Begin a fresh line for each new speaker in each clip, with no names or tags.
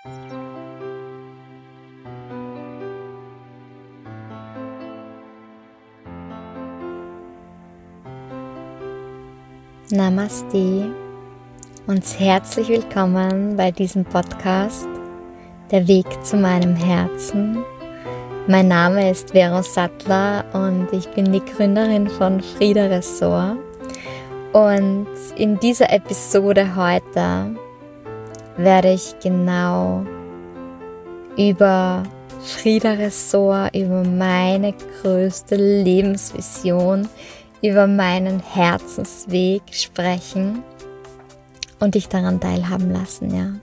Namaste und herzlich willkommen bei diesem Podcast Der Weg zu meinem Herzen. Mein Name ist Vero Sattler und ich bin die Gründerin von Frida Ressort. Und in dieser Episode heute werde ich genau über Frida Ressort, über meine größte Lebensvision, über meinen Herzensweg sprechen und dich daran teilhaben lassen,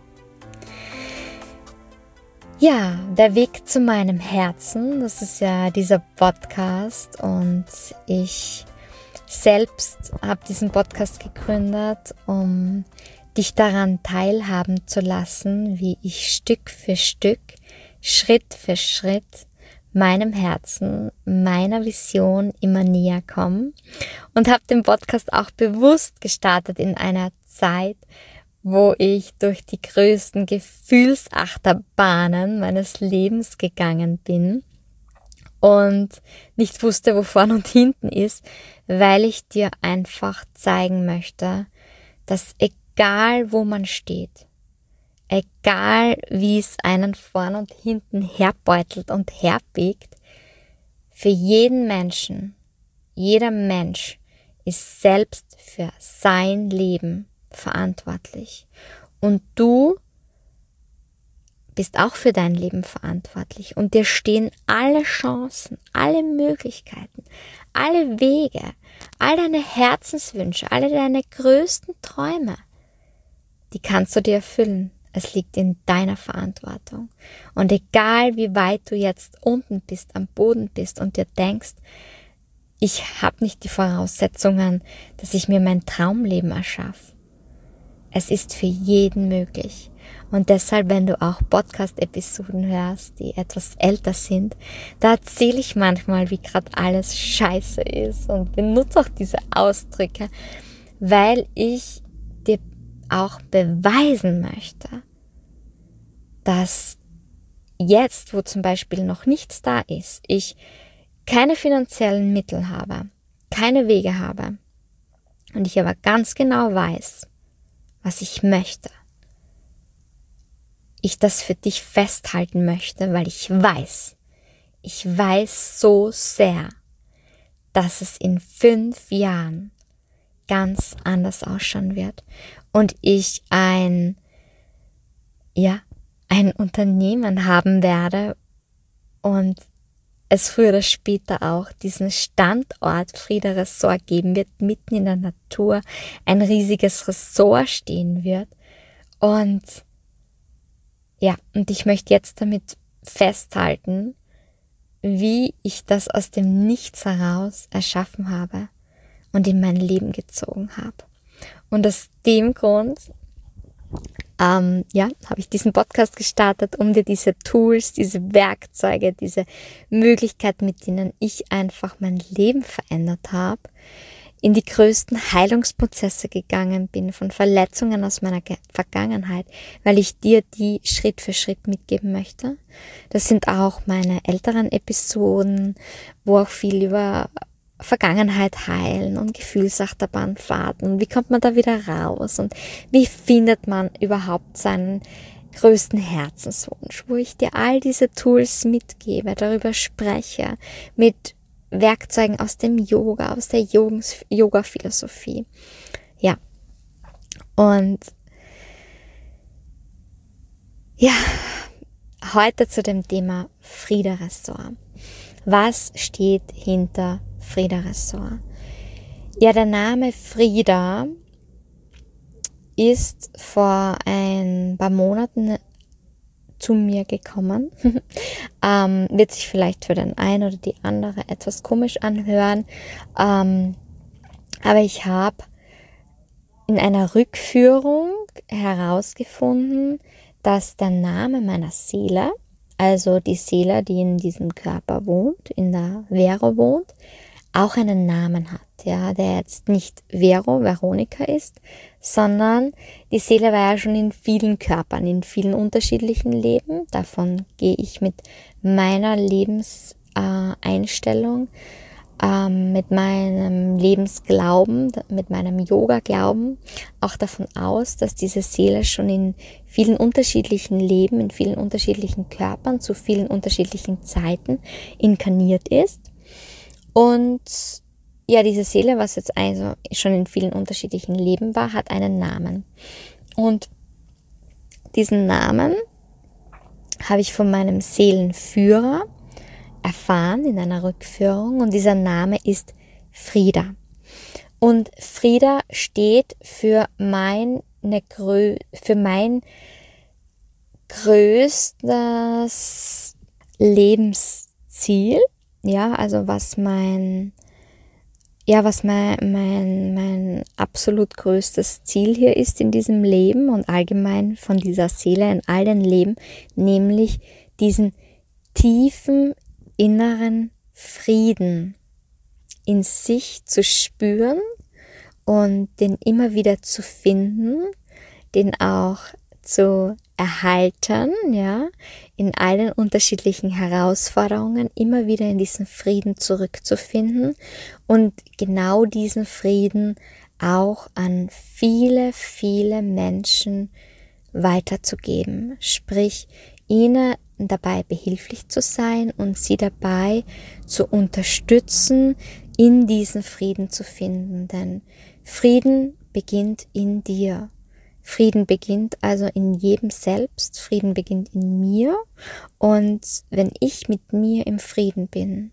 Ja, der Weg zu meinem Herzen, das ist ja dieser Podcast und ich selbst habe diesen Podcast gegründet, um dich daran teilhaben zu lassen, wie ich Stück für Stück, Schritt für Schritt meinem Herzen, meiner Vision immer näher komme und habe den Podcast auch bewusst gestartet in einer Zeit, wo ich durch die größten Gefühlsachterbahnen meines Lebens gegangen bin und nicht wusste, wo vorn und hinten ist, weil ich dir einfach zeigen möchte, dass egal wo man steht, egal wie es einen vorn und hinten herbeutelt und herbiegt, für jeden Menschen, jeder Mensch ist selbst für sein Leben verantwortlich. Und du bist auch für dein Leben verantwortlich. Und dir stehen alle Chancen, alle Möglichkeiten, alle Wege, all deine Herzenswünsche, alle deine größten Träume, die kannst du dir erfüllen. Es liegt in deiner Verantwortung. Und egal wie weit du jetzt unten bist, am Boden bist und dir denkst, ich habe nicht die Voraussetzungen, dass ich mir mein Traumleben erschaffe. Es ist für jeden möglich. Und deshalb, wenn du auch Podcast-Episoden hörst, die etwas älter sind, da erzähle ich manchmal, wie gerade alles scheiße ist und benutze auch diese Ausdrücke, weil ich dir auch beweisen möchte, dass jetzt, wo zum Beispiel noch nichts da ist, ich keine finanziellen Mittel habe, keine Wege habe und ich aber ganz genau weiß, was ich möchte, ich das für dich festhalten möchte, weil ich weiß so sehr, dass es in 5 Jahren ganz anders ausschauen wird und ich ein Unternehmen haben werde und es früher oder später auch diesen Standort Frida Ressort geben wird, mitten in der Natur, ein riesiges Ressort stehen wird und ich möchte jetzt damit festhalten, wie ich das aus dem Nichts heraus erschaffen habe und in mein Leben gezogen habe. Und aus dem Grund habe ich diesen Podcast gestartet, um dir diese Tools, diese Werkzeuge, diese Möglichkeiten, mit denen ich einfach mein Leben verändert habe, in die größten Heilungsprozesse gegangen bin von Verletzungen aus meiner Vergangenheit, weil ich dir die Schritt für Schritt mitgeben möchte. Das sind auch meine älteren Episoden, wo auch viel über Vergangenheit heilen und Gefühlsachterbahnfahrten und wie kommt man da wieder raus und wie findet man überhaupt seinen größten Herzenswunsch, wo ich dir all diese Tools mitgebe, darüber spreche, mit Werkzeugen aus dem Yoga, aus der Yoga-Philosophie. Ja, und heute zu dem Thema Frida Ressort. Was steht hinter Frida Ressort? Ja, der Name Frida ist vor ein paar Monaten zu mir gekommen. Wird sich vielleicht für den einen oder die andere etwas komisch anhören. Aber ich habe in einer Rückführung herausgefunden, dass der Name meiner Seele, also die Seele, die in diesem Körper wohnt, in der Vero wohnt, auch einen Namen hat, ja, der jetzt nicht Veronika ist, sondern die Seele war ja schon in vielen Körpern, in vielen unterschiedlichen Leben. Davon gehe ich mit meiner Lebenseinstellung, mit meinem Lebensglauben, mit meinem Yoga-Glauben auch davon aus, dass diese Seele schon in vielen unterschiedlichen Leben, in vielen unterschiedlichen Körpern, zu vielen unterschiedlichen Zeiten inkarniert ist. Und ja, diese Seele, was jetzt also schon in vielen unterschiedlichen Leben war, hat einen Namen. Und diesen Namen habe ich von meinem Seelenführer erfahren in einer Rückführung, und dieser Name ist Frieda. Und Frieda steht für mein größtes Lebensziel, ja, also was mein absolut größtes Ziel hier ist in diesem Leben und allgemein von dieser Seele in all den Leben, nämlich diesen tiefen inneren Frieden in sich zu spüren und den immer wieder zu finden, den auch zu erhalten, ja, in allen unterschiedlichen Herausforderungen immer wieder in diesen Frieden zurückzufinden und genau diesen Frieden auch an viele, viele Menschen weiterzugeben, sprich ihnen dabei behilflich zu sein und sie dabei zu unterstützen, in diesen Frieden zu finden. Denn Frieden beginnt in dir. Frieden beginnt also in jedem selbst. Frieden beginnt in mir. Und wenn ich mit mir im Frieden bin,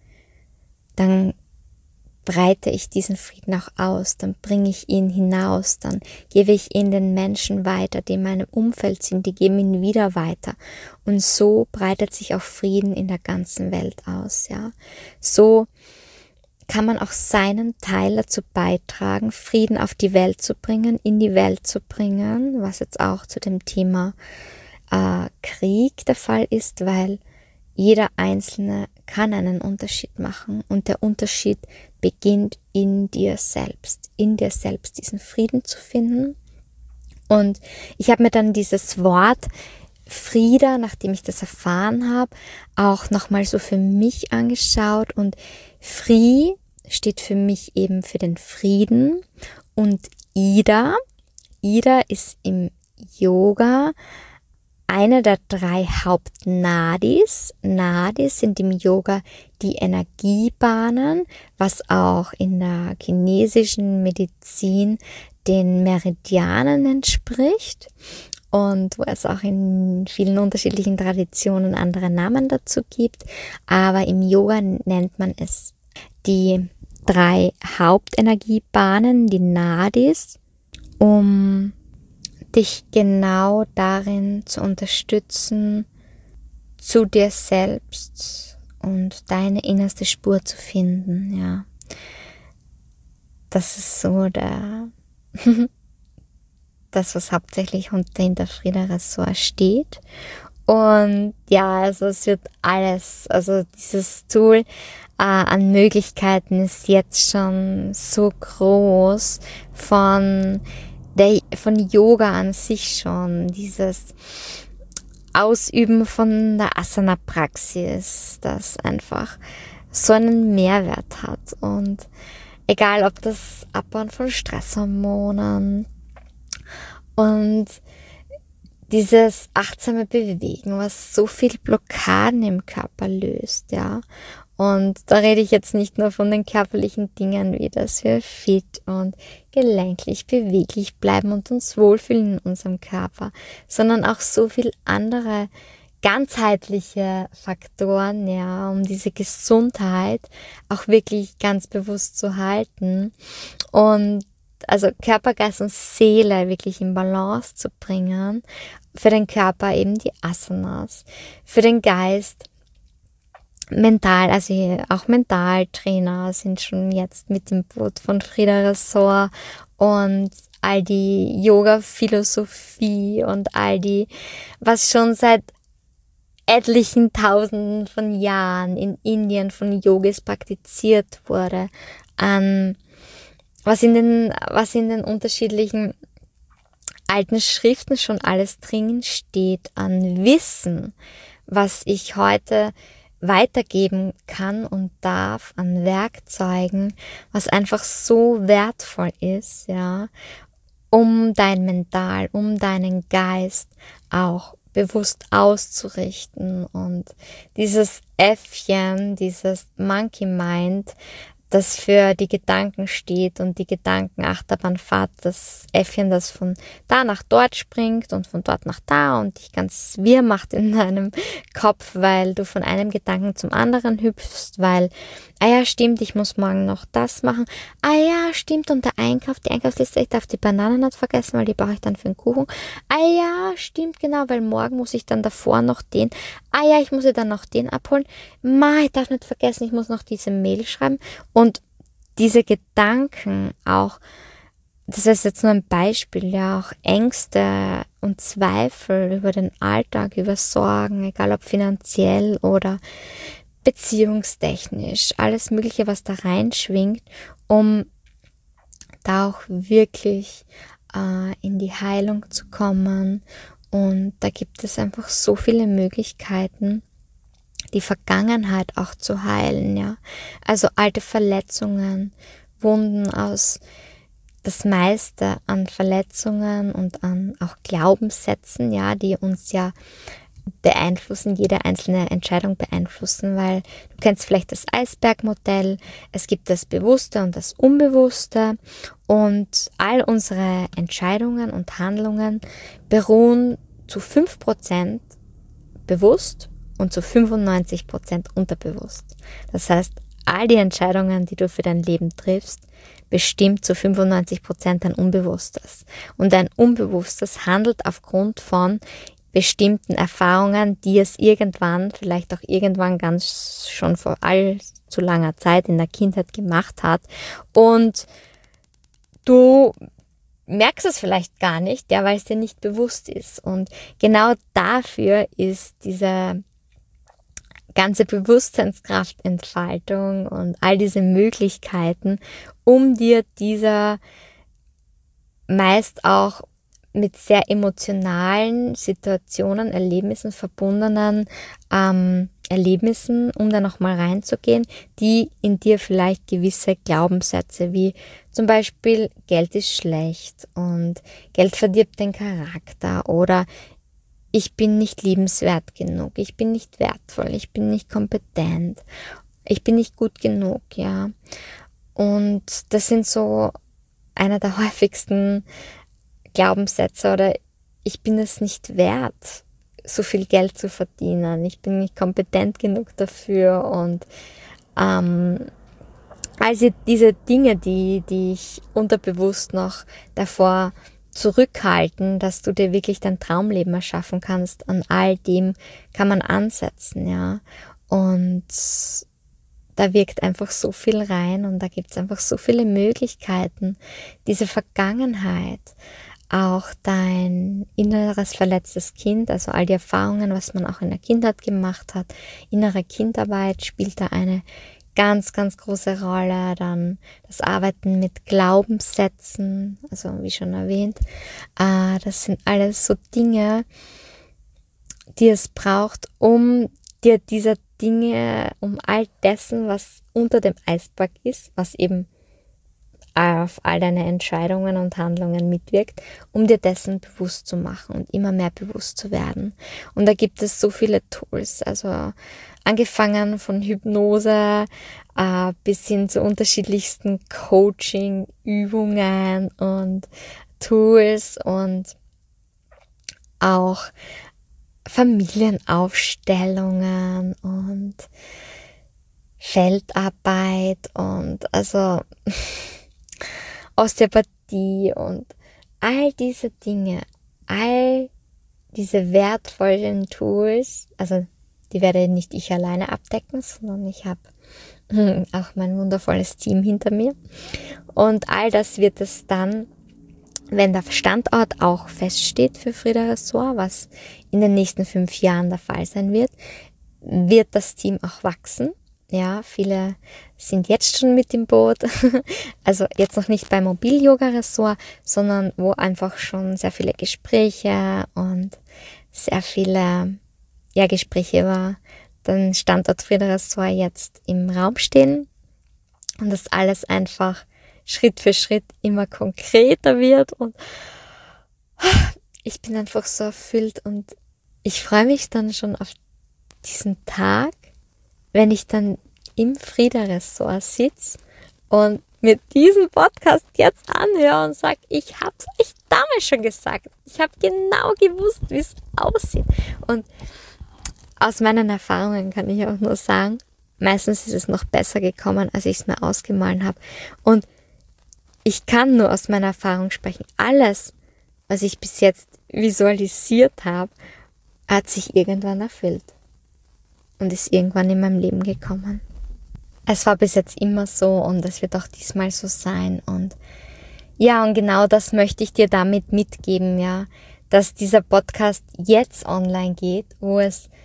dann breite ich diesen Frieden auch aus, dann bringe ich ihn hinaus, dann gebe ich ihn den Menschen weiter, die in meinem Umfeld sind, die geben ihn wieder weiter. Und so breitet sich auch Frieden in der ganzen Welt aus, ja. So kann man auch seinen Teil dazu beitragen, Frieden auf die Welt zu bringen, in die Welt zu bringen, was jetzt auch zu dem Thema Krieg der Fall ist, weil jeder Einzelne kann einen Unterschied machen und der Unterschied beginnt in dir selbst diesen Frieden zu finden. Und ich habe mir dann dieses Wort Frieda, nachdem ich das erfahren habe, auch nochmal so für mich angeschaut, und Fri steht für mich eben für den Frieden und Ida ist im Yoga eine der 3 Hauptnadis. Nadis sind im Yoga die Energiebahnen, was auch in der chinesischen Medizin den Meridianen entspricht und wo es auch in vielen unterschiedlichen Traditionen andere Namen dazu gibt. Aber im Yoga nennt man es die 3 Hauptenergiebahnen, die Nadis, um dich genau darin zu unterstützen, zu dir selbst und deine innerste Spur zu finden, ja. Das ist so das, was hauptsächlich hinter Frieda Ressort steht. Und ja, also es wird alles, also dieses Tool an Möglichkeiten ist jetzt schon so groß, von Yoga an sich schon, dieses Ausüben von der Asana-Praxis, das einfach so einen Mehrwert hat. Und egal, ob das Abbauen von Stresshormonen und dieses achtsame Bewegen, was so viel Blockaden im Körper löst, ja. Und da rede ich jetzt nicht nur von den körperlichen Dingen, wie dass wir fit und gelenklich, beweglich bleiben und uns wohlfühlen in unserem Körper, sondern auch so viel andere ganzheitliche Faktoren, ja, um diese Gesundheit auch wirklich ganz bewusst zu halten und also Körper, Geist und Seele wirklich in Balance zu bringen. Für den Körper eben die Asanas, für den Geist mental, also auch Mentaltrainer sind schon jetzt mit dem Boot von Frieda Ressort und all die Yoga-Philosophie und all die, was schon seit etlichen Tausenden von Jahren in Indien von Yogis praktiziert wurde, an was in den unterschiedlichen alten Schriften schon alles drin steht, an Wissen, was ich heute weitergeben kann und darf, an Werkzeugen, was einfach so wertvoll ist, ja, um dein Mental, um deinen Geist auch bewusst auszurichten. Und dieses Äffchen, dieses Monkey Mind, das für die Gedanken steht und die Gedankenachterbahnfahrt, das Äffchen, das von da nach dort springt und von dort nach da und dich ganz wirr macht in deinem Kopf, weil du von einem Gedanken zum anderen hüpfst, weil, ah ja, stimmt, ich muss morgen noch das machen, ah ja, stimmt, und die Einkaufsliste, ich darf die Bananen nicht vergessen, weil die brauche ich dann für den Kuchen, ah ja, stimmt, genau, weil morgen muss ich dann davor noch den, ah ja, ich muss ja dann noch den abholen, ich darf nicht vergessen, ich muss noch diese Mail schreiben. Und diese Gedanken auch, das ist jetzt nur ein Beispiel, ja, auch Ängste und Zweifel über den Alltag, über Sorgen, egal ob finanziell oder beziehungstechnisch, alles Mögliche, was da reinschwingt, um da auch wirklich in die Heilung zu kommen. Und da gibt es einfach so viele Möglichkeiten, die Vergangenheit auch zu heilen, ja. Also alte Verletzungen, Wunden aus, das meiste an Verletzungen und an auch Glaubenssätzen, ja, die uns ja beeinflussen, jede einzelne Entscheidung beeinflussen, weil du kennst vielleicht das Eisbergmodell, es gibt das Bewusste und das Unbewusste und all unsere Entscheidungen und Handlungen beruhen zu 5% bewusst und zu 95% unterbewusst. Das heißt, all die Entscheidungen, die du für dein Leben triffst, bestimmt zu 95% dein Unbewusstes. Und dein Unbewusstes handelt aufgrund von bestimmten Erfahrungen, die es irgendwann, vielleicht auch irgendwann ganz schon vor allzu langer Zeit in der Kindheit gemacht hat. Und du merkst es vielleicht gar nicht, ja, weil es dir nicht bewusst ist. Und genau dafür ist diese ganze Bewusstseinskraftentfaltung und all diese Möglichkeiten, um dir dieser meist auch mit sehr emotionalen Situationen, Erlebnissen verbundenen Erlebnissen, um da nochmal reinzugehen, die in dir vielleicht gewisse Glaubenssätze wie zum Beispiel Geld ist schlecht und Geld verdirbt den Charakter oder ich bin nicht liebenswert genug, ich bin nicht wertvoll, ich bin nicht kompetent, ich bin nicht gut genug, ja. Und das sind so einer der häufigsten Glaubenssätze oder ich bin es nicht wert, so viel Geld zu verdienen, ich bin nicht kompetent genug dafür und also diese Dinge, die ich unterbewusst noch davor zurückhalten, dass du dir wirklich dein Traumleben erschaffen kannst, an all dem kann man ansetzen, ja. Und da wirkt einfach so viel rein und da gibt es einfach so viele Möglichkeiten, diese Vergangenheit, auch dein inneres verletztes Kind, also all die Erfahrungen, was man auch in der Kindheit gemacht hat, innere Kindarbeit spielt da eine ganz, ganz große Rolle, dann das Arbeiten mit Glaubenssätzen, also wie schon erwähnt, das sind alles so Dinge, die es braucht, um dir diese Dinge, um all dessen, was unter dem Eisberg ist, was eben auf all deine Entscheidungen und Handlungen mitwirkt, um dir dessen bewusst zu machen und immer mehr bewusst zu werden. Und da gibt es so viele Tools, also angefangen von Hypnose bis hin zu unterschiedlichsten Coaching-Übungen und Tools und auch Familienaufstellungen und Feldarbeit und also Osteopathie und all diese Dinge, all diese wertvollen Tools, also die werde nicht ich alleine abdecken, sondern ich habe auch mein wundervolles Team hinter mir und all das wird es dann wenn der Standort auch feststeht für Frida Ressort, was in den nächsten 5 Jahren der Fall sein wird, wird das Team auch wachsen. Ja, viele sind jetzt schon mit im Boot, also jetzt noch nicht beim Mobil-Yoga-Ressort, sondern wo einfach schon sehr viele Gespräche und sehr viele Gespräche über den Standort Frida Ressort jetzt im Raum stehen und das alles einfach Schritt für Schritt immer konkreter wird und ich bin einfach so erfüllt und ich freue mich dann schon auf diesen Tag, wenn ich dann im Frida Ressort sitze und mir diesen Podcast jetzt anhöre und sage, ich habe es euch damals schon gesagt. Ich habe genau gewusst, wie es aussieht. Und aus meinen Erfahrungen kann ich auch nur sagen, meistens ist es noch besser gekommen, als ich es mir ausgemalt habe. Und ich kann nur aus meiner Erfahrung sprechen. Alles, was ich bis jetzt visualisiert habe, hat sich irgendwann erfüllt und ist irgendwann in meinem Leben gekommen. Es war bis jetzt immer so und es wird auch diesmal so sein. Und ja, und genau das möchte ich dir damit mitgeben, ja, dass dieser Podcast jetzt online geht, wo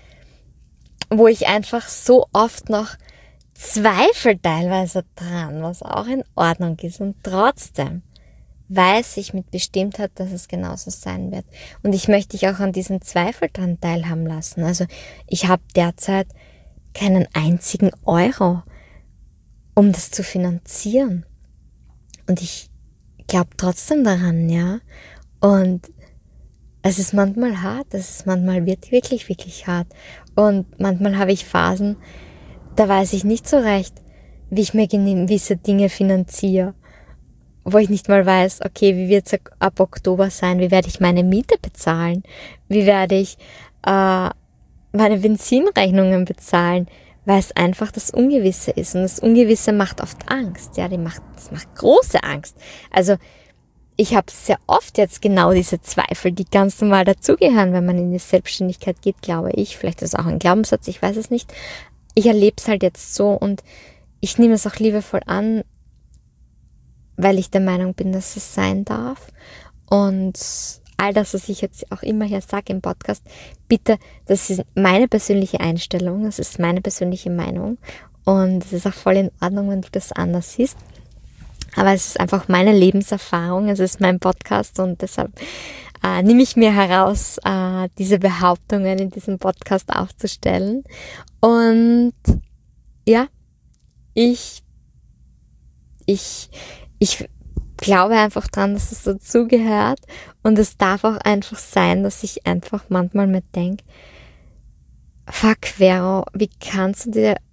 ich einfach so oft noch zweifle teilweise dran, was auch in Ordnung ist. Und trotzdem weiß ich mit Bestimmtheit, dass es genauso sein wird. Und ich möchte dich auch an diesen Zweifel dran teilhaben lassen. Also ich habe derzeit keinen einzigen Euro, um das zu finanzieren. Und ich glaube trotzdem daran, ja. Und es ist manchmal hart, manchmal wird wirklich, wirklich hart. Und manchmal habe ich Phasen, da weiß ich nicht so recht, wie ich mir gewisse Dinge finanziere. Wo ich nicht mal weiß, okay, wie wird es ab Oktober sein? Wie werde ich meine Miete bezahlen? Wie werde ich meine Benzinrechnungen bezahlen? Weil es einfach das Ungewisse ist. Und das Ungewisse macht oft Angst. Ja, das macht große Angst. Also ich habe sehr oft jetzt genau diese Zweifel, die ganz normal dazugehören, wenn man in die Selbstständigkeit geht, glaube ich. Vielleicht ist es auch ein Glaubenssatz, ich weiß es nicht. Ich erlebe es halt jetzt so und ich nehme es auch liebevoll an, weil ich der Meinung bin, dass es sein darf. Und all das, was ich jetzt auch immer hier sage im Podcast, bitte, das ist meine persönliche Einstellung, das ist meine persönliche Meinung und es ist auch voll in Ordnung, wenn du das anders siehst. Aber es ist einfach meine Lebenserfahrung, es ist mein Podcast und deshalb nehme ich mir heraus, diese Behauptungen in diesem Podcast aufzustellen. Und ja, ich glaube einfach dran, dass es dazugehört und es darf auch einfach sein, dass ich einfach manchmal mir denke, fuck Vero, wie kannst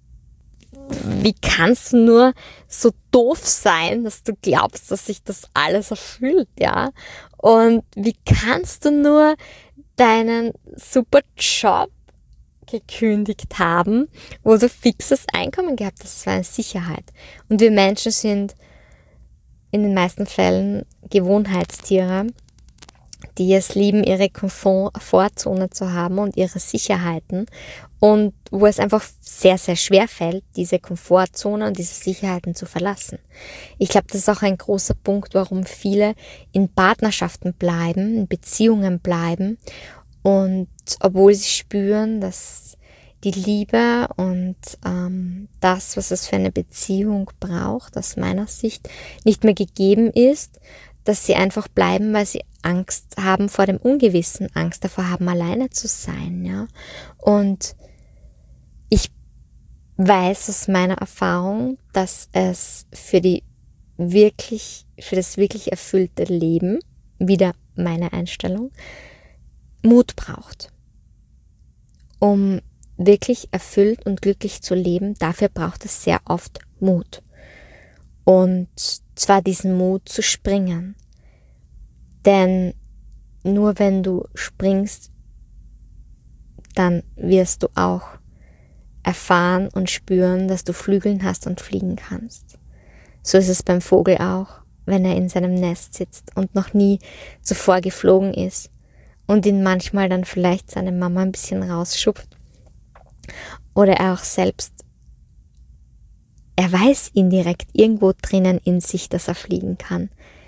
du nur so doof sein, dass du glaubst, dass sich das alles erfüllt, ja? Und wie kannst du nur deinen super Job gekündigt haben, wo du fixes Einkommen gehabt hast? Das war eine Sicherheit. Und wir Menschen sind in den meisten Fällen Gewohnheitstiere, die es lieben, ihre Komfortzone zu haben und ihre Sicherheiten und wo es einfach sehr, sehr schwer fällt, diese Komfortzone und diese Sicherheiten zu verlassen. Ich glaube, das ist auch ein großer Punkt, warum viele in Partnerschaften bleiben, in Beziehungen bleiben und obwohl sie spüren, dass die Liebe und das, was es für eine Beziehung braucht, aus meiner Sicht nicht mehr gegeben ist, dass sie einfach bleiben, weil sie Angst haben vor dem Ungewissen, Angst davor haben, alleine zu sein, ja. Und ich weiß aus meiner Erfahrung, dass es für das wirklich erfüllte Leben, wieder meine Einstellung, Mut braucht. Um wirklich erfüllt und glücklich zu leben, dafür braucht es sehr oft Mut. Und zwar diesen Mut zu springen. Denn nur wenn du springst, dann wirst du auch erfahren und spüren, dass du Flügeln hast und fliegen kannst. So ist es beim Vogel auch, wenn er in seinem Nest sitzt und noch nie zuvor geflogen ist und ihn manchmal dann vielleicht seine Mama ein bisschen rausschupft oder er auch selbst, er weiß indirekt irgendwo drinnen in sich, dass er fliegen kann.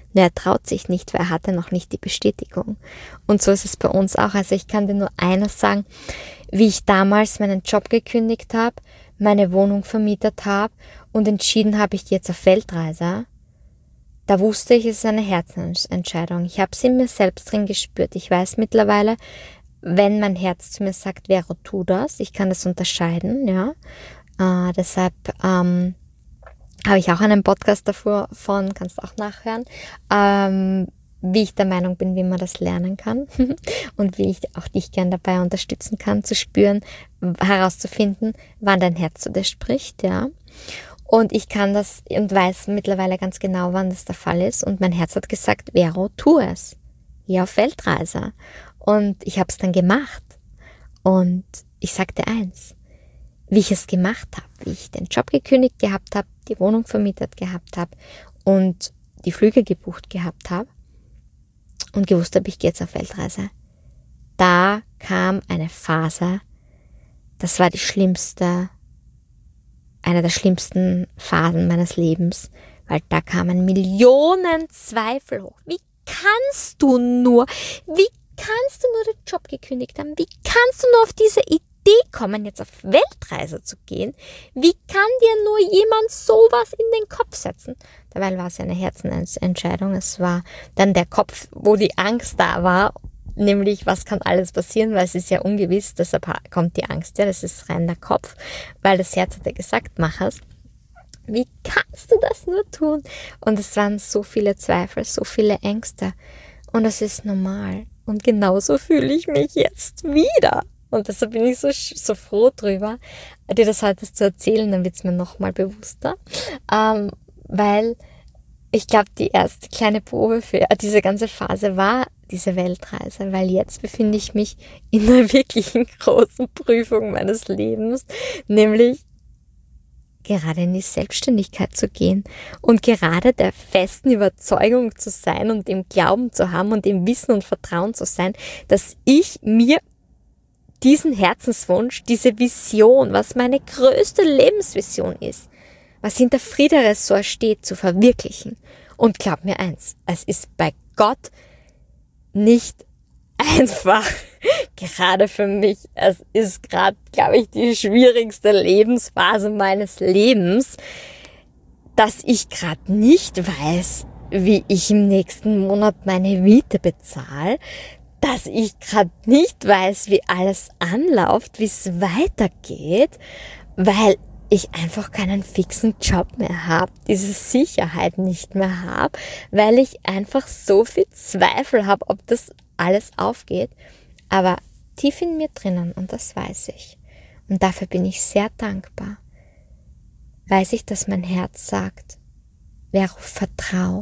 Nur er traut sich nicht, weil er hatte noch nicht die Bestätigung. Und so ist es bei uns auch. Also ich kann dir nur eines sagen, wie ich damals meinen Job gekündigt habe, meine Wohnung vermietet habe und entschieden habe, ich gehe jetzt auf Weltreise. Da wusste ich, es ist eine Herzensentscheidung. Ich habe es in mir selbst drin gespürt. Ich weiß mittlerweile, wenn mein Herz zu mir sagt, Vero, tu das. Ich kann das unterscheiden, ja. Deshalb habe ich auch einen Podcast davon, kannst du auch nachhören, wie ich der Meinung bin, wie man das lernen kann und wie ich auch dich gern dabei unterstützen kann, zu spüren, herauszufinden, wann dein Herz zu dir spricht, ja. Und ich kann das und weiß mittlerweile ganz genau, wann das der Fall ist. Und mein Herz hat gesagt, Vero, tu es. Geh auf Weltreise. Und ich habe es dann gemacht. Und ich sagte eins, wie ich es gemacht habe, wie ich den Job gekündigt gehabt habe, die Wohnung vermietet gehabt habe und die Flüge gebucht gehabt habe und gewusst habe, ich gehe jetzt auf Weltreise. Da kam eine Phase, das war eine der schlimmsten Phasen meines Lebens, weil da kamen Millionen Zweifel hoch. Wie kannst du nur den Job gekündigt haben? Wie kannst du nur auf diese Idee kommen, jetzt auf Weltreise zu gehen? Wie kann dir nur jemand sowas in den Kopf setzen? Dabei war es ja eine Herzensentscheidung. Es war dann der Kopf, wo die Angst da war, nämlich was kann alles passieren, weil es ist ja ungewiss, deshalb kommt die Angst, ja, das ist rein der Kopf, weil das Herz hat ja gesagt, mach es. Wie kannst du das nur tun? Und es waren so viele Zweifel, so viele Ängste und das ist normal und genauso fühle ich mich jetzt wieder und deshalb bin ich so froh drüber, dir das heute zu erzählen, dann wird es mir nochmal bewusster, weil ich glaube, die erste kleine Probe für diese ganze Phase war diese Weltreise, weil jetzt befinde ich mich in einer wirklichen großen Prüfung meines Lebens, nämlich gerade in die Selbstständigkeit zu gehen und gerade der festen Überzeugung zu sein und dem Glauben zu haben und dem Wissen und Vertrauen zu sein, dass ich mir diesen Herzenswunsch, diese Vision, was meine größte Lebensvision ist, was hinter Frieda Ressort steht, zu verwirklichen. Und glaub mir eins, es ist bei Gott nicht einfach, gerade für mich. Es ist gerade, glaube ich, die schwierigste Lebensphase meines Lebens, dass ich gerade nicht weiß, wie ich im nächsten Monat meine Miete bezahle, dass ich gerade nicht weiß, wie alles anläuft, wie es weitergeht, weil ich einfach keinen fixen Job mehr habe, diese Sicherheit nicht mehr habe, weil ich einfach so viel Zweifel habe, ob das alles aufgeht. Aber tief in mir drinnen, und das weiß ich, und dafür bin ich sehr dankbar, weiß ich, dass mein Herz sagt, Vero, vertrau.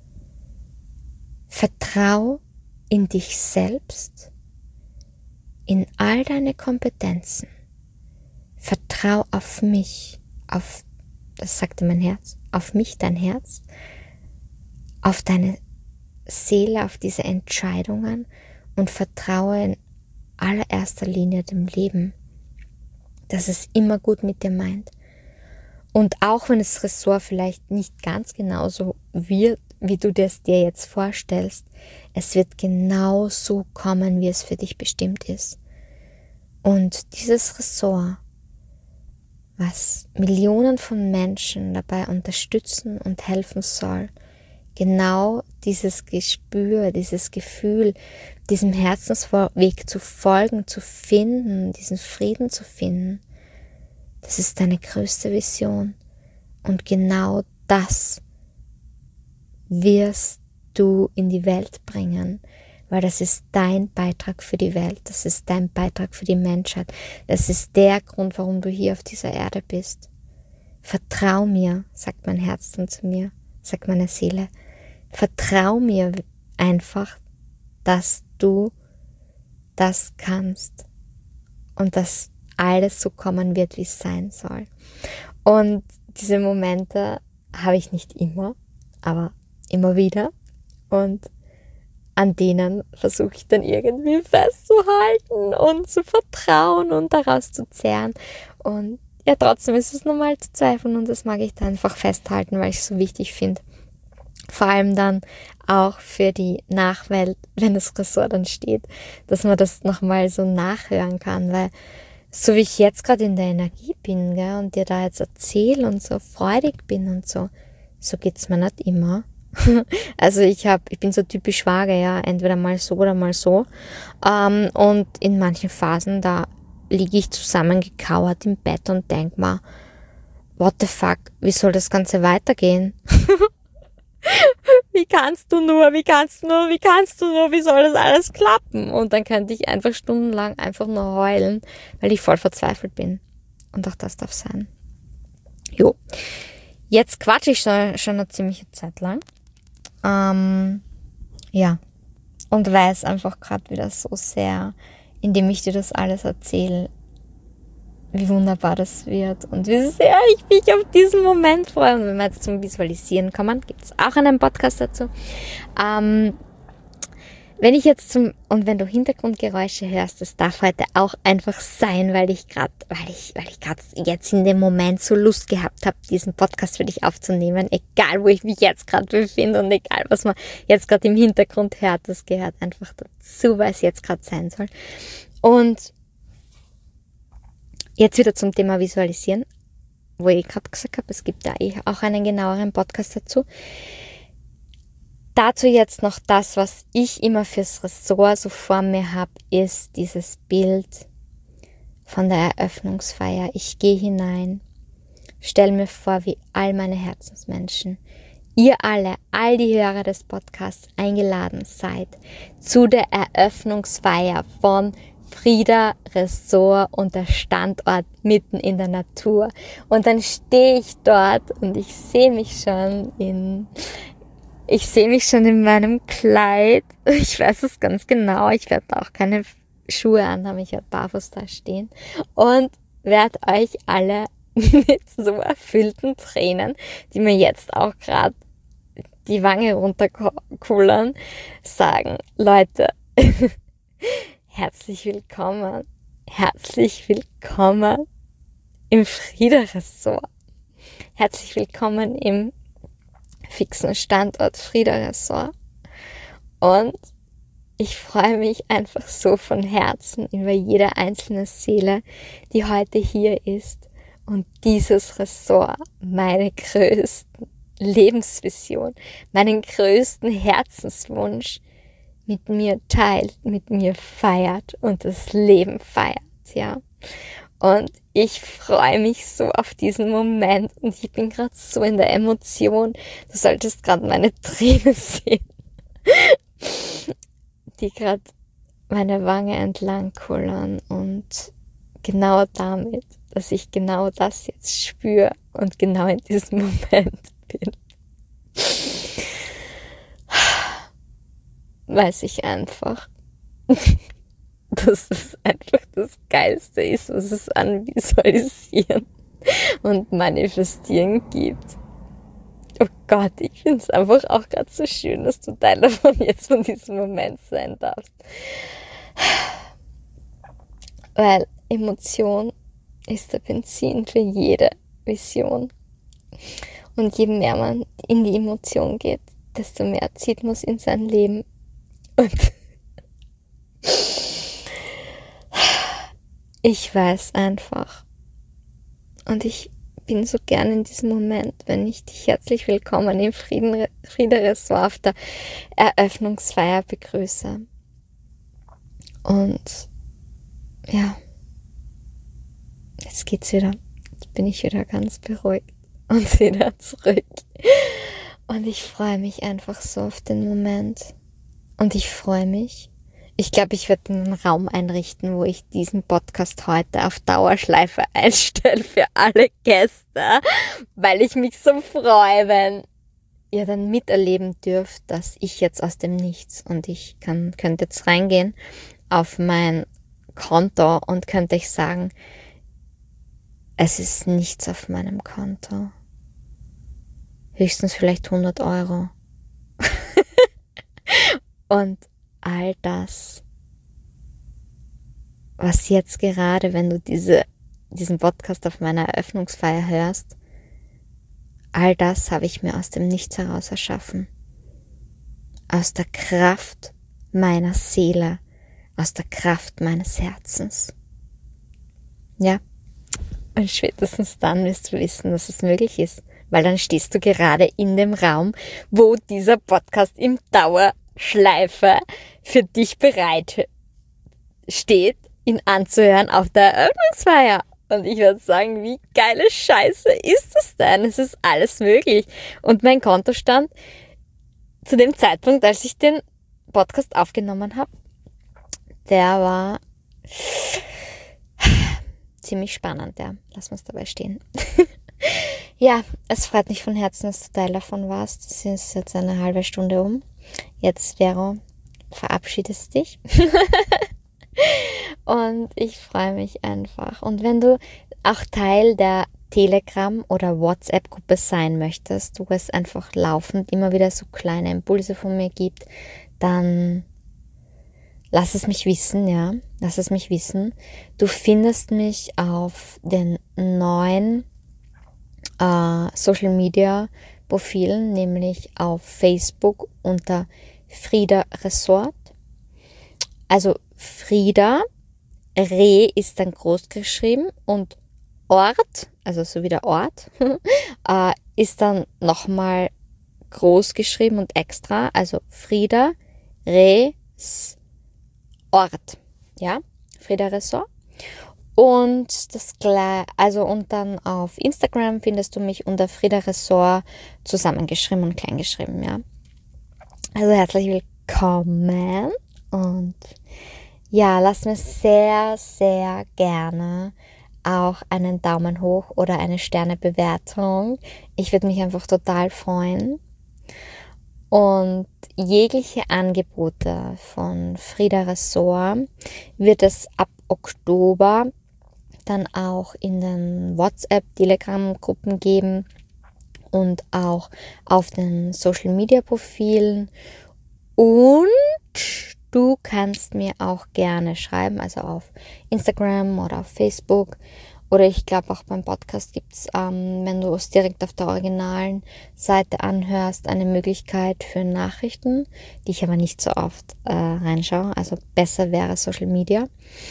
Vertrau in dich selbst, in all deine Kompetenzen. Vertrau auf mich, das sagte mein Herz, auf mich, dein Herz, auf deine Seele, auf diese Entscheidungen und vertraue in allererster Linie dem Leben, dass es immer gut mit dir meint. Und auch wenn das Ressort vielleicht nicht ganz genauso wird, wie du es dir jetzt vorstellst, es wird genau so kommen, wie es für dich bestimmt ist. Und dieses Ressort, was Millionen von Menschen dabei unterstützen und helfen soll, genau dieses Gespür, dieses Gefühl, diesem Herzensweg zu folgen, zu finden, diesen Frieden zu finden, das ist deine größte Vision. Und genau das wirst du in die Welt bringen, weil das ist dein Beitrag für die Welt, das ist dein Beitrag für die Menschheit, das ist der Grund, warum du hier auf dieser Erde bist. Vertrau mir, sagt mein Herz dann zu mir, sagt meine Seele, vertrau mir einfach, dass du das kannst und dass alles so kommen wird, wie es sein soll. Und diese Momente habe ich nicht immer, aber immer wieder. Und an denen versuche ich dann irgendwie festzuhalten und zu vertrauen und daraus zu zehren. Und ja, trotzdem ist es normal zu zweifeln und das mag ich da einfach festhalten, weil ich es so wichtig finde. Vor allem dann auch für die Nachwelt, wenn das Ressort dann steht, dass man das nochmal so nachhören kann, weil so wie ich jetzt gerade in der Energie bin, gell, und dir da jetzt erzähle und so freudig bin und so geht's mir nicht immer. Also ich bin so typisch vage, ja, entweder mal so oder mal so. Und in manchen Phasen, da liege ich zusammengekauert im Bett und denk mir, what the fuck, wie soll das Ganze weitergehen? Wie kannst du nur, wie soll das alles klappen? Und dann könnte ich einfach stundenlang einfach nur heulen, weil ich voll verzweifelt bin. Und auch das darf sein. Jo, jetzt quatsche ich schon eine ziemliche Zeit lang. Ja, und weiß einfach gerade wieder so sehr, indem ich dir das alles erzähle, wie wunderbar das wird und wie sehr ich mich auf diesen Moment freue. Und wenn wir jetzt zum Visualisieren kommen, gibt es auch einen Podcast dazu. Wenn du Hintergrundgeräusche hörst, das darf heute auch einfach sein, weil ich gerade jetzt in dem Moment so Lust gehabt habe, diesen Podcast für dich aufzunehmen, egal wo ich mich jetzt gerade befinde und egal was man jetzt gerade im Hintergrund hört, das gehört einfach dazu, weil es jetzt gerade sein soll. Und jetzt wieder zum Thema Visualisieren, wo ich gerade gesagt habe, es gibt da auch einen genaueren Podcast dazu. Dazu jetzt noch das, was ich immer fürs Ressort so vor mir habe, ist dieses Bild von der Eröffnungsfeier. Ich gehe hinein, stelle mir vor, wie all meine Herzensmenschen, ihr alle, all die Hörer des Podcasts eingeladen seid zu der Eröffnungsfeier von Frieda Ressort und der Standort mitten in der Natur. Und dann stehe ich dort und ich sehe mich schon in meinem Kleid. Ich weiß es ganz genau. Ich werde auch keine Schuhe anhaben. Ich werde barfuß da stehen und werde euch alle mit so erfüllten Tränen, die mir jetzt auch gerade die Wange runterkullern, sagen, Leute, herzlich willkommen im Frieda Ressort. Herzlich willkommen im fixen Standort Frieda Ressort. Und ich freue mich einfach so von Herzen über jede einzelne Seele, die heute hier ist und dieses Ressort, meine größten Lebensvision, meinen größten Herzenswunsch mit mir teilt, mit mir feiert und das Leben feiert, ja. Und ich freue mich so auf diesen Moment und ich bin gerade so in der Emotion. Du solltest gerade meine Tränen sehen, die gerade meine Wange entlang kullern und genau damit, dass ich genau das jetzt spüre und genau in diesem Moment bin, weiß ich einfach, dass es einfach das Geilste ist, was es an Visualisieren und Manifestieren gibt. Oh Gott, ich finde es einfach auch gerade so schön, dass du Teil davon jetzt von diesem Moment sein darfst. Weil Emotion ist der Benzin für jede Vision. Und je mehr man in die Emotion geht, desto mehr zieht man es in sein Leben. Und ich weiß einfach. Und ich bin so gern in diesem Moment, wenn ich dich herzlich willkommen im Frieda Ressort auf der Eröffnungsfeier begrüße. Und ja, jetzt geht's wieder. Jetzt bin ich wieder ganz beruhigt und wieder zurück. Und ich freue mich einfach so auf den Moment. Und ich freue mich. Ich glaube, ich werde einen Raum einrichten, wo ich diesen Podcast heute auf Dauerschleife einstelle für alle Gäste, weil ich mich so freue, wenn ihr dann miterleben dürft, dass ich jetzt aus dem Nichts und ich könnte jetzt reingehen auf mein Konto und könnte euch sagen, es ist nichts auf meinem Konto. Höchstens vielleicht 100 Euro. Und all das, was jetzt gerade, wenn du diesen Podcast auf meiner Eröffnungsfeier hörst, all das habe ich mir aus dem Nichts heraus erschaffen. aus der Kraft meiner Seele, aus der Kraft meines Herzens. Ja, und spätestens dann wirst du wissen, dass es möglich ist, weil dann stehst du gerade in dem Raum, wo dieser Podcast im Dauerschleife für dich bereit steht, ihn anzuhören auf der Eröffnungsfeier. Und ich würde sagen, wie geile Scheiße ist das denn? Es ist alles möglich. Und mein Kontostand zu dem Zeitpunkt, als ich den Podcast aufgenommen habe, der war ziemlich spannend, ja. Lass uns dabei stehen. Ja, es freut mich von Herzen, dass du Teil davon warst. Es ist jetzt eine halbe Stunde um. Jetzt, Vero, verabschiedest dich. Und ich freue mich einfach. Und wenn du auch Teil der Telegram- oder WhatsApp-Gruppe sein möchtest, wo es einfach laufend immer wieder so kleine Impulse von mir gibt, dann lass es mich wissen, ja. Lass es mich wissen. Du findest mich auf den neuen Social Media Profilen, nämlich auf Facebook unter Frieda Resort. Also Frieda, Re ist dann groß geschrieben und Ort, also so wie der Ort, ist dann nochmal groß geschrieben und extra, also Frieda, Re, Ort, ja, Frieda Resort. Und und dann auf Instagram findest du mich unter Frieda Resort zusammengeschrieben und kleingeschrieben, ja. Also herzlich willkommen und ja, lass mir sehr, sehr gerne auch einen Daumen hoch oder eine Sternebewertung. Ich würde mich einfach total freuen. Und jegliche Angebote von Frieda Resort wird es ab Oktober dann auch in den WhatsApp-Telegram-Gruppen geben und auch auf den Social-Media-Profilen. Und du kannst mir auch gerne schreiben, also auf Instagram oder auf Facebook. Oder ich glaube auch beim Podcast gibt es, wenn du es direkt auf der originalen Seite anhörst, eine Möglichkeit für Nachrichten, die ich aber nicht so oft reinschaue. Also besser wäre Social Media.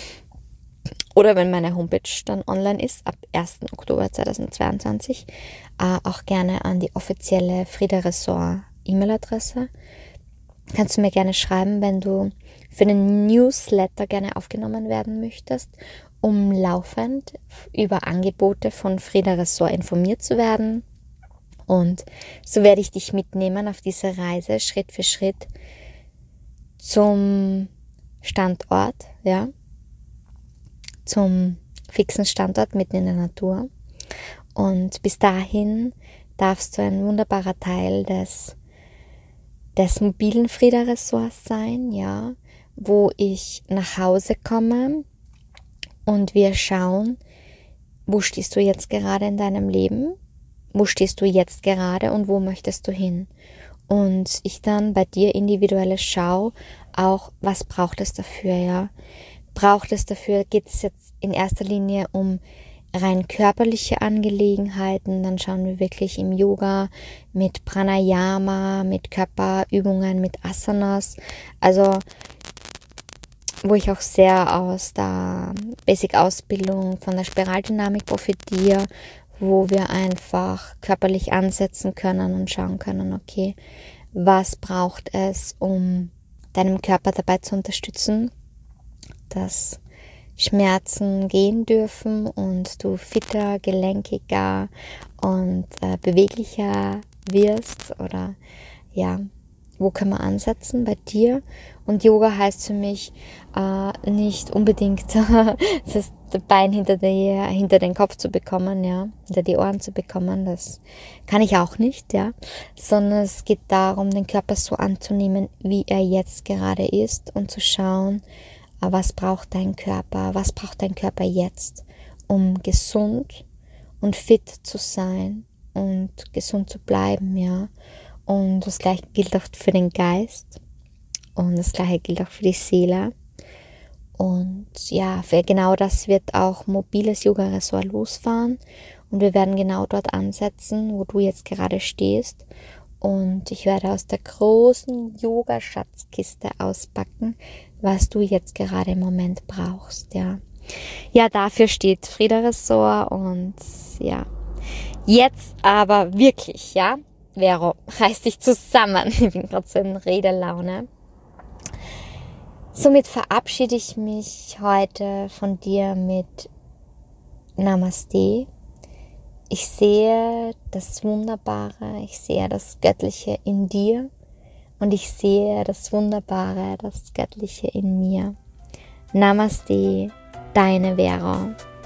Oder wenn meine Homepage dann online ist, ab 1. Oktober 2022, auch gerne an die offizielle Frieda Resort E-Mail-Adresse. Kannst du mir gerne schreiben, wenn du für den Newsletter gerne aufgenommen werden möchtest, um laufend über Angebote von Frieda Resort informiert zu werden. Und so werde ich dich mitnehmen auf diese Reise Schritt für Schritt zum Standort, ja, zum fixen Standort mitten in der Natur. Und bis dahin darfst du ein wunderbarer Teil des mobilen Frieda Resorts sein, ja, wo ich nach Hause komme und wir schauen, wo stehst du jetzt gerade in deinem Leben, wo stehst du jetzt gerade und wo möchtest du hin. Und ich dann bei dir individuell schaue, auch was braucht es dafür, ja. Geht es jetzt in erster Linie um rein körperliche Angelegenheiten, dann schauen wir wirklich im Yoga mit Pranayama, mit Körperübungen, mit Asanas, also wo ich auch sehr aus der Basic-Ausbildung von der Spiraldynamik profitiere, wo wir einfach körperlich ansetzen können und schauen können, okay, was braucht es, um deinem Körper dabei zu unterstützen, dass Schmerzen gehen dürfen und du fitter, gelenkiger und beweglicher wirst oder ja, wo können wir ansetzen bei dir? Und Yoga heißt für mich nicht unbedingt das Bein hinter den Kopf zu bekommen, ja, hinter die Ohren zu bekommen, das kann ich auch nicht, ja, sondern es geht darum, den Körper so anzunehmen, wie er jetzt gerade ist und zu schauen, was braucht dein Körper jetzt, um gesund und fit zu sein und gesund zu bleiben, ja. Und das Gleiche gilt auch für den Geist und das Gleiche gilt auch für die Seele. Und ja, für genau das wird auch mobiles Yoga-Resort losfahren und wir werden genau dort ansetzen, wo du jetzt gerade stehst und ich werde aus der großen Yoga-Schatzkiste auspacken, was du jetzt gerade im Moment brauchst, ja. Ja, dafür steht Frida Ressort und ja, jetzt aber wirklich, ja, Vero, reiß dich zusammen, ich bin gerade so in Redelaune. Somit verabschiede ich mich heute von dir mit Namaste. Ich sehe das Wunderbare, ich sehe das Göttliche in dir und ich sehe das Wunderbare, das Göttliche in mir. Namaste, deine Vero.